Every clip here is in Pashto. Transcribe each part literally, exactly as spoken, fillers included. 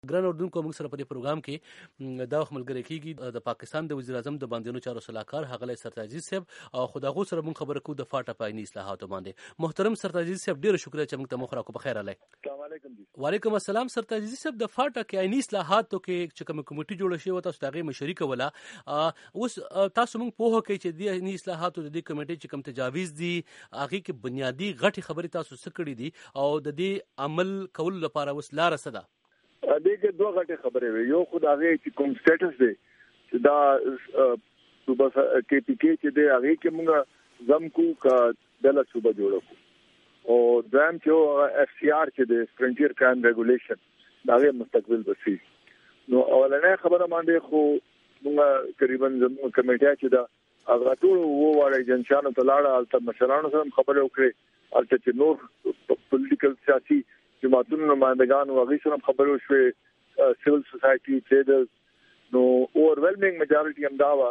ګران اردوونکو موږ سره په دې پروګرام کې دا وخت ملګری کیږي د پاکستان د وزیر اعظم د باندېنو چارو صلاحکار هغه سرتاج عزیز صاحب او خداغو سره موږ خبرې کوو د فاټا په عیني اصلاحاتو باندې. محترم سرتاج عزیز صاحب ډیره شکریہ چې موږ ته مخ راکو. بخیر علي. السلام علیکم. وعلیکم السلام. سرتاج عزیز صاحب د فاټا کې عیني اصلاحاتو کې چې کوم کمیټه جوړه شوې و تاسو دغه مشري کوله، اوس تاسو موږ په هوکې چې د عیني اصلاحاتو د دې کمیټې چې کوم تجاویز دي هغه کې بنیادی غټي خبرې تاسو سکړې دي او د دې عمل کول لپاره وس لار سده دغه دوه غټه خبرې وي. یو خدای چې کوم سټیټس دی چې دا صوبه کې پی کې چې دی هغه کې موږ زم کو کا دله صوبه جوړو او دویم چې اف سی آر چې دی فرنټیر کرائم ریګولیشن داغه مستقبل بسي. نو اولنې خبره باندې خو موږ تقریبا زموږ کمیټه چې دا هغه ټول وو وړي جنشانو تلاړه الته مشرانو سره خبرې وکړي، الته چې نور پولیټیکل سیاسي جماعتونو نمائندگان او هغه سره خبرو شوې، سیول سوسایټي ټریډرز. نو اوورولمینګ میجارټي هم دا وا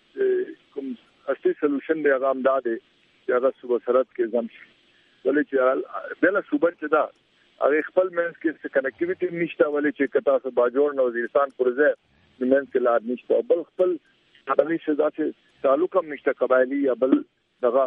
کوم اصلي سولوشن دی هغه هم دا دی چې هغه صوبه سرحد کې ځم شي، ولې چې بل صوبه چې دا هغه خپل منځ کې څه کنیکټیویټي نشته، ولې چې کتا سه باجوړ نو وزیرستان پروژه منځ کې لار نشته، بل خپل هغه څه ذاته تعلق هم نشته قبایلی یا بل دغه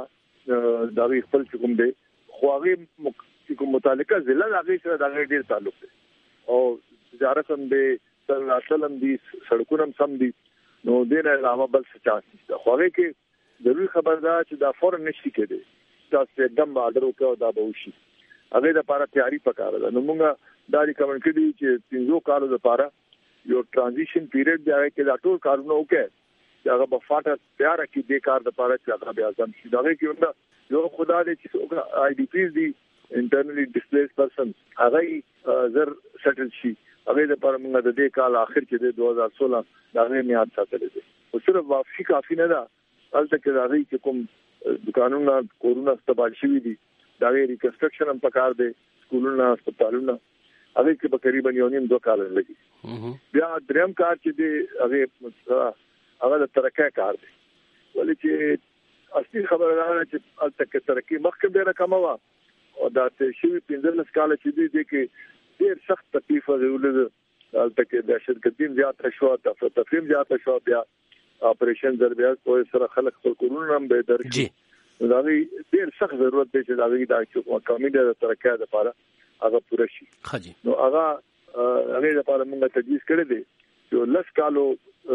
دغه خپل کوم دی خو هغه چې کوم متعلقه ضلع هغه سره د ډیر تعلق دی او تجارت هم دی، تل هم دي، سړکونه هم سم دي. نو دې نه علاوه بل څه چانس نشته. خو هغه کې ضروري خبردار چې دا فورن نشي کېدی، تاسو एकदम آرډر وکړو دا به وشي. هغه د لپاره تیاری پکاره ده. نو موږ دا ریکمند کړی چې پنځو کالو لپاره یو ټرانزیشن پیریډ دی هغه کې دا ټول کارونه وکړي چې هغه په فاټه تیار کړي د کار لپاره چې هغه بیا ځم شي. دا کې یو خدای دې چې آی ډی پیز دي internally displaced person هغه زر سټل شي. هغه د پر موږ د دې کال اخر کې د دوه هزار سولہ دا غي میاد ساتل دي او صرف واپسی کافی نه ده. البته کې دا غي چې کوم دکانونه کورونا استعمال شوی دي دا غي ریکنسټرکشن هم پکار دي، سکولونه، هسپتالونه، هغه کې به تقریبا یو نیم دوه کال لګي. بیا دریم کار چې دی هغه هغه د ترقه کار دی، ولې چې اصلي خبره ده چې البته کې ترقی مخکې ډیره کم و او دا ته شي پنځلس کال چې دی د کې ډیر سخت تکلیف ورولې البته کې د شرکتین زیات شو، تفریم زیات شو، بیا اپریشن ضربیات په سره خلک خپل کورونه هم به درکې دا ډیر سخت ضرورت دی چې دا وی دا چې کمی د ترقه لپاره هغه پوره شي. نو هغه هغه لپاره موږ تجویز کړی دی چې لس کالو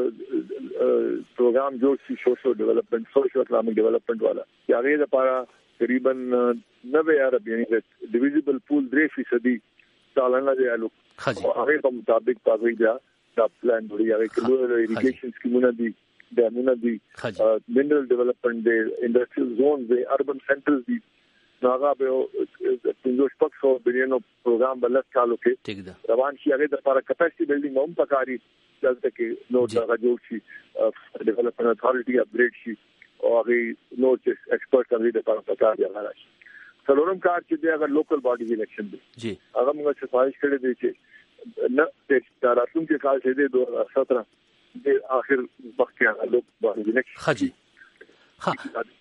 پروګرام جوړ شي، سوشل ډیولپمنٹ، سوشل اکنامک ډیولپمنٹ والا چې هغه لپاره تقریبا نوے ارب یعنی ډیویزبل پول درې فیصدي سالانه دی الو هغه په مطابق پاګی دا دا پلان جوړی هغه کلو اریګیشن سکیمونه دي، ډیمونه دي، منرل ډیولپمنٹ دی، انډستریل زون دی، اربن سنټرز دي. هغه به پنځوس پکسو بلینو پروګرام بل کالو کې روان شي. هغه د لپاره کپاسټي بلډینګ هم پکاري دلته کې نو دا جوړ شي، ډیولپمنٹ اتھارټي اپګریډ شي او هغه نو چې ایکسپرټ کوي د لپاره پکار دی هغه شي. څلورم کار چې دی هغه لوکل باډیز الیکشن دی. جی هغه موږ صفایش کړی دی چې نه د راتلونکي کال چې دی دوه هزار سترہ د اخر وخت کې هغه لوکل باډیز الیکشن خجی ها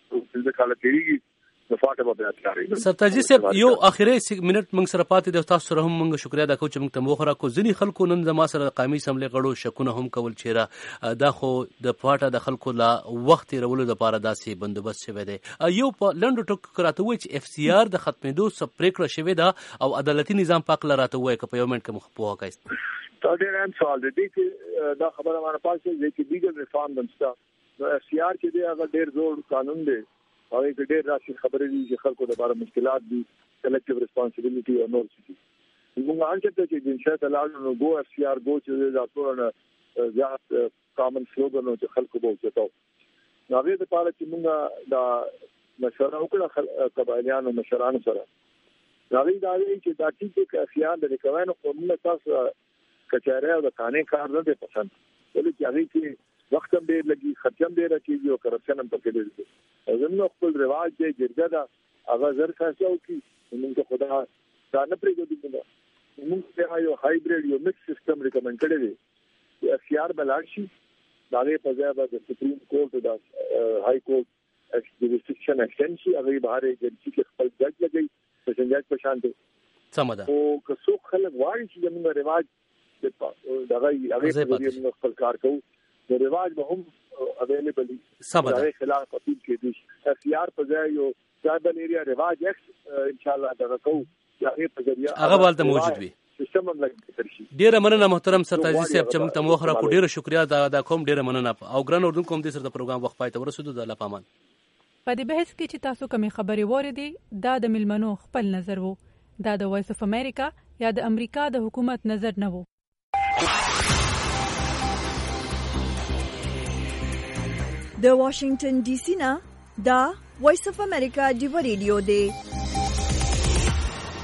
د کال تیریږي د فاټه په بیا تیاری. سرتاجي صاحب یو اخیری منټ موږ سره پاتې د تاسو سره هم موږ شکریا د کوم چې موږ ته موخره کو ځنی خلکو نن زما سره قومي سملې غړو شکونه هم کول چیرې دا خو د فاټه د خلکو لا وخت رولو د لپاره داسې بندوبست شوی دی. یو په لندو ټک کراته وای چې اف سی آر د ختمېدو سپریکړه شوی دا او عدالتي نظام پاک لراته وای ک په یو منټ کې مخ په وکایست. دا ډېر هم سوال دی چې دا خبره باندې پاتې دی چې دیګر ریفارم دمستا نو اف سی آر کې دی هغه ډېر زور قانون دی او یې ډېر راشي خبرې دي چې خلکو د لپاره مشکلات دي، کلیکټیو ریسپانسیبিলিټي او نور څه دي. موږ هغه چې د انشاء الله نو ګو اف سی آر ګو چې دا ټول زیات کامن سلوګن چې خلکو به وچتاو. هغه د لپاره چې موږ دا مشوره وکړه قبایلیانو مشرانو سره هغه دا وی چې دا چې اف سی آر د ریکوینو قانون تاسو کچاره او د قانون کار نه دي پسند، ولې چې هغه کې وخت هم ډېر لګي، خرچ هم ډېر کېږي او کرپشن هم پکې ډېر دی. زموږ خپل رواج دی جرګه دا هغه زر خاصه او کې موږ خدا دا نه پرېږدو. موږ ته یو هایبرید یو مکس سیستم ریکمند کړی دی چې اف سی آر بلار شي دا یې په ځای باندې سپریم کورټ دا های کورټ جوریسډکشن ایکسټند شي، هغه بهر ایجنسی کې خپل جج لګي، پسند جج په شان دي. سمه ده. او که څوک خلک وایي چې زموږ رواج دغه هغه په خپل کار کوو د رواج به هم اویلیبل سبا د خلاف اپیل کېږي اف ار په ځای یو ټرایبل ایریا رواج ایکس ان شاء الله دغه کوو هغه په ذریعہ هغه ولته موجود وي سیستم هم لګیږي. ډیره مننه محترم سرتاجي صاحب چې موږ ته موخره کو ډیره شکریا دا دا کوم ډیره مننه او ګران اردن کوم دې سره د پروګرام وخت پای ته ورسېدو د الله پامان. په دې بحث کې چې تاسو کومې خبرې وریدي دا د ملمنو خپل نظر وو، دا د وایس اف امریکا یا د امریکا د حکومت نظر نه وو. د واشنگټن ډي سي نه دا وایس اف امریکا دی ریډیو دی.